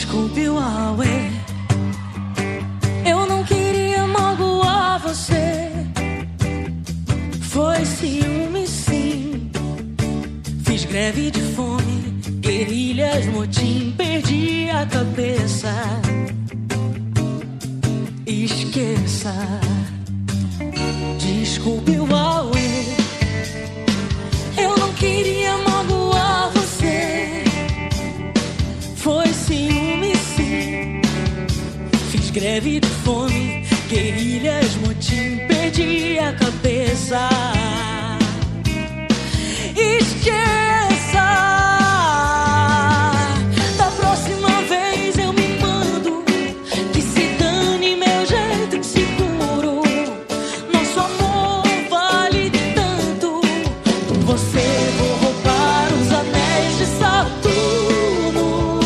Desculpe o Huawei, eu não queria magoar você. Foi ciúme sim. Fiz greve de fome, guerrilhas, motim, perdi a cabeça. Esqueça. Desculpe o Huawei, eu não queria magoar você. Foi ciúme sim. Fiz greve de fome, guerrilhas, motim, perdi a cabeça. Esqueça. Da próxima vez eu me mando, que se dane meu jeito inseguro. Nosso amor vale tanto, por você vou roubar os anéis de Saturno.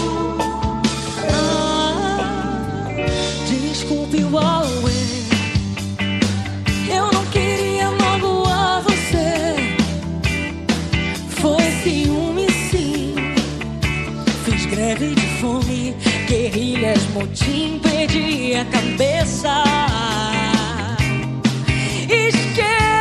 Desculpe o Huawei, eu não queria magoar você. Foi ciúme sim. Fiz greve de fome, guerrilhas, motim, perdi a cabeça. Esquece.